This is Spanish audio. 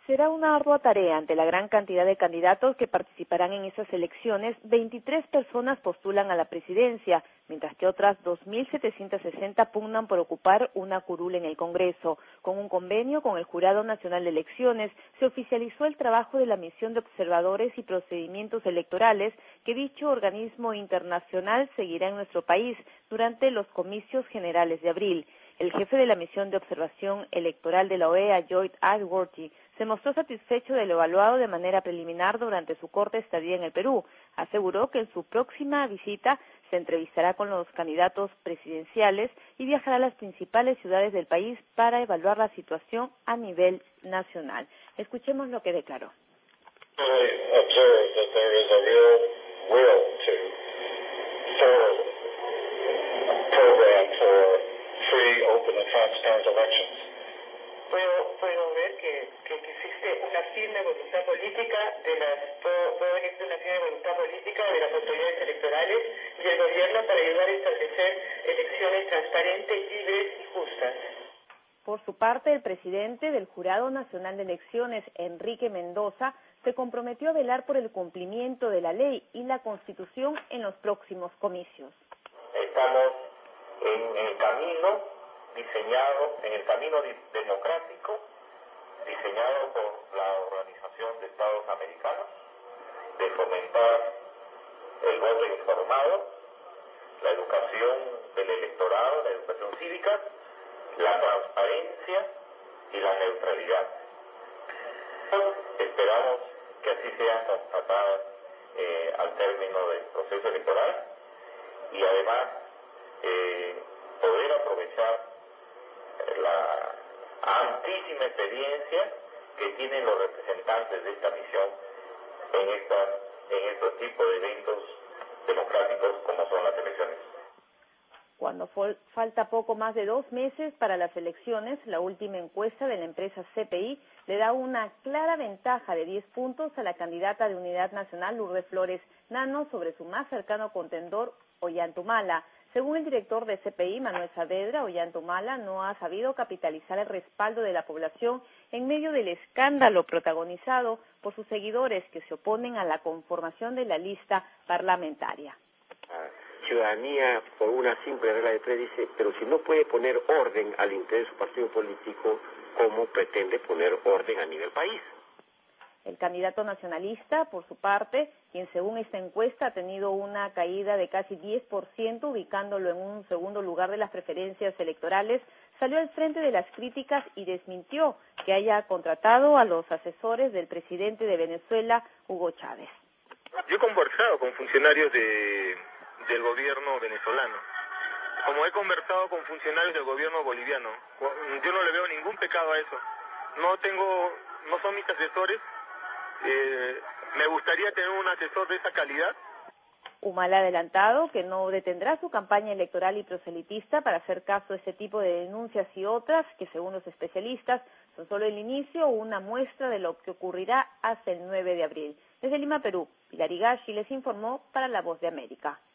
Será una ardua tarea ante la gran cantidad de candidatos que participarán en esas elecciones. 23 personas postulan a la presidencia, mientras que otras 2.760 pugnan por ocupar una curul en el Congreso. Con un convenio con el Jurado Nacional de Elecciones, se oficializó el trabajo de la misión de observadores y procedimientos electorales que dicho organismo internacional seguirá en nuestro país durante los comicios generales de abril. El jefe de la misión de observación electoral de la OEA, Lloyd Atworthy, se mostró satisfecho de lo evaluado de manera preliminar durante su corta estadía en el Perú. Aseguró que en su próxima visita se entrevistará con los candidatos presidenciales y viajará a las principales ciudades del país para evaluar la situación a nivel nacional. Escuchemos lo que declaró. Puedo ver que existe una firme voluntad política puedo ver que existe una firme voluntad política de las autoridades electorales y el gobierno para ayudar a establecer elecciones transparentes, libres y justas. Por su parte, el presidente del Jurado Nacional de Elecciones, Enrique Mendoza, se comprometió a velar por el cumplimiento de la ley y la Constitución en los próximos comicios. Estamos en el camino democrático diseñado por la Organización de Estados Americanos de fomentar el voto informado, la educación del electorado, la educación cívica, la transparencia y la neutralidad. Esperamos que así sean constatadas al término del proceso electoral y además poder aprovechar la amplísima experiencia que tienen los representantes de esta misión en estos tipos de eventos democráticos como son las elecciones. Cuando falta poco más de 2 meses para las elecciones, la última encuesta de la empresa CPI le da una clara ventaja de 10 puntos a la candidata de Unidad Nacional, Lourdes Flores Nano, sobre su más cercano contendor, Ollanta. Según el director de CPI, Manuel Saavedra, Ollanta no ha sabido capitalizar el respaldo de la población en medio del escándalo protagonizado por sus seguidores que se oponen a la conformación de la lista parlamentaria. Ciudadanía, por una simple regla de tres, dice, pero si no puede poner orden al interior de su partido político, ¿cómo pretende poner orden a nivel país? El candidato nacionalista, por su parte, quien según esta encuesta ha tenido una caída de casi 10%, ubicándolo en un segundo lugar de las preferencias electorales, salió al frente de las críticas y desmintió que haya contratado a los asesores del presidente de Venezuela, Hugo Chávez. Yo he conversado con funcionarios del gobierno venezolano, como he conversado con funcionarios del gobierno boliviano. Yo no le veo ningún pecado a eso. No son mis asesores. Me gustaría tener un asesor de esa calidad. Humala ha adelantado que no detendrá su campaña electoral y proselitista para hacer caso a este tipo de denuncias y otras que, según los especialistas, son solo el inicio o una muestra de lo que ocurrirá hasta el 9 de abril. Desde Lima, Perú, Pilar Higashi les informó para La Voz de América.